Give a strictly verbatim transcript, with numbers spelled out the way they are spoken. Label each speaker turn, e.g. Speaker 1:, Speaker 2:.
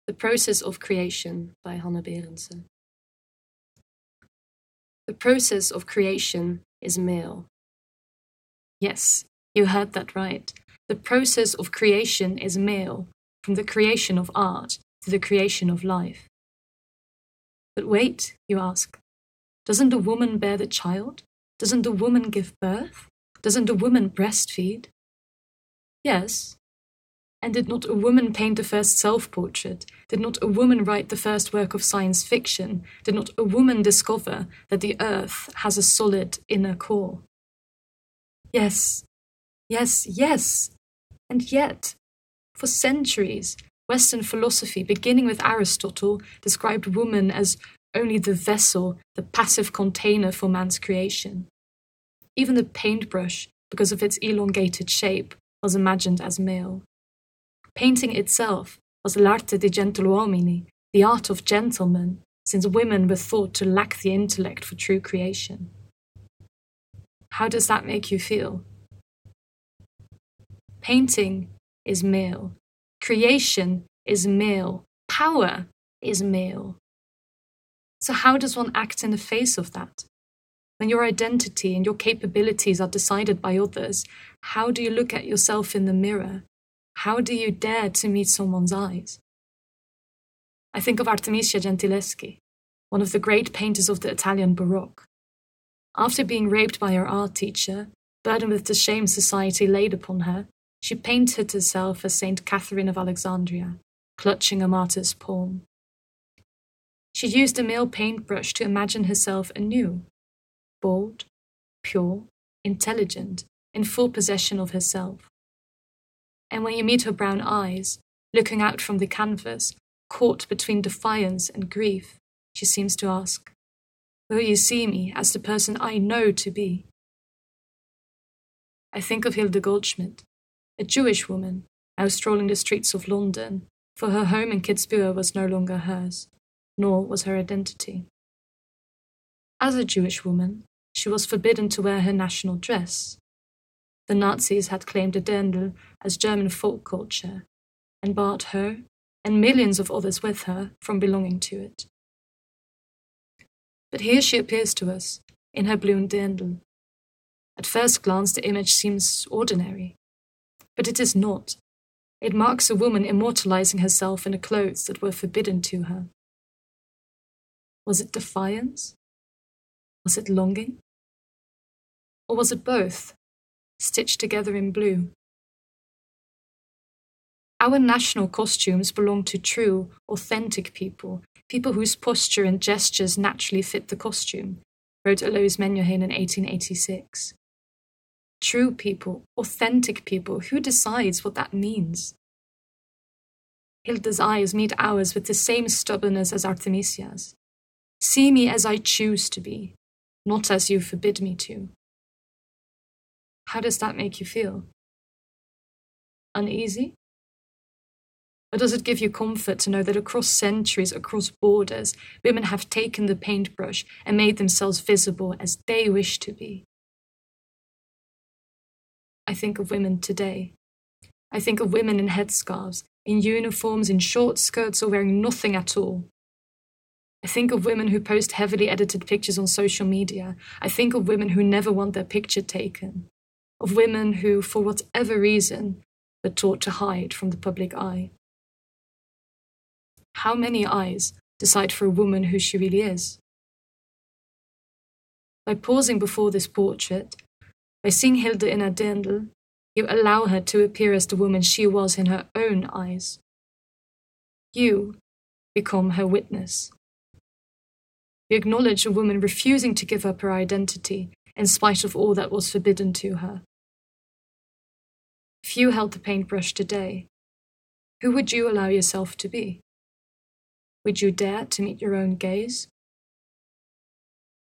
Speaker 1: The Process of Creation by Hannah Berendsen. The process of creation is male. Yes, you heard that right. The process of creation is male, from the creation of art to the creation of life. But wait, you ask, doesn't a woman bear the child? Doesn't a woman give birth? Doesn't a woman breastfeed? Yes. And did not a woman paint the first self-portrait? Did not a woman write the first work of science fiction? Did not a woman discover that the earth has a solid inner core? Yes, yes, yes. And yet, for centuries, Western philosophy, beginning with Aristotle, described woman as only the vessel, the passive container for man's creation. Even the paintbrush, because of its elongated shape, was imagined as male. Painting itself was l'arte dei gentiluomini, the art of gentlemen, since women were thought to lack the intellect for true creation. How does that make you feel? Painting is male. Creation is male. Power is male. So how does one act in the face of that? When your identity and your capabilities are decided by others, how do you look at yourself in the mirror? How do you dare to meet someone's eyes? I think of Artemisia Gentileschi, one of the great painters of the Italian Baroque. After being raped by her art teacher, burdened with the shame society laid upon her, she painted herself as Saint Catherine of Alexandria, clutching a martyr's palm. She used a male paintbrush to imagine herself anew, bold, pure, intelligent, in full possession of herself. And when you meet her brown eyes, looking out from the canvas, caught between defiance and grief, she seems to ask, will you see me as the person I know to be? I think of Hilde Goldschmidt, a Jewish woman, now strolling the streets of London, for her home in Kitzbühel was no longer hers, nor was her identity. As a Jewish woman, she was forbidden to wear her national dress. The Nazis had claimed the dirndl as German folk culture, and barred her, and millions of others with her, from belonging to it. But here she appears to us, in her blue dirndl. At first glance, the image seems ordinary. But it is not. It marks a woman immortalizing herself in the clothes that were forbidden to her. Was it defiance? Was it longing? Or was it both, stitched together in blue? Our national costumes belong to true, authentic people, people whose posture and gestures naturally fit the costume, wrote Alois Menjoheen in eighteen eighty-six. True people, authentic people, who decides what that means? Hilde's eyes meet ours with the same stubbornness as Artemisia's. See me as I choose to be, not as you forbid me to. How does that make you feel? Uneasy? Or does it give you comfort to know that across centuries, across borders, women have taken the paintbrush and made themselves visible as they wish to be? I think of women today. I think of women in headscarves, in uniforms, in short skirts, or wearing nothing at all. I think of women who post heavily edited pictures on social media. I think of women who never want their picture taken. Of women who, for whatever reason, were taught to hide from the public eye. How many eyes decide for a woman who she really is? By pausing before this portrait, by seeing Hilde in her dirndl, you allow her to appear as the woman she was in her own eyes. You become her witness. You acknowledge a woman refusing to give up her identity in spite of all that was forbidden to her. If you held the paintbrush today, who would you allow yourself to be? Would you dare to meet your own gaze?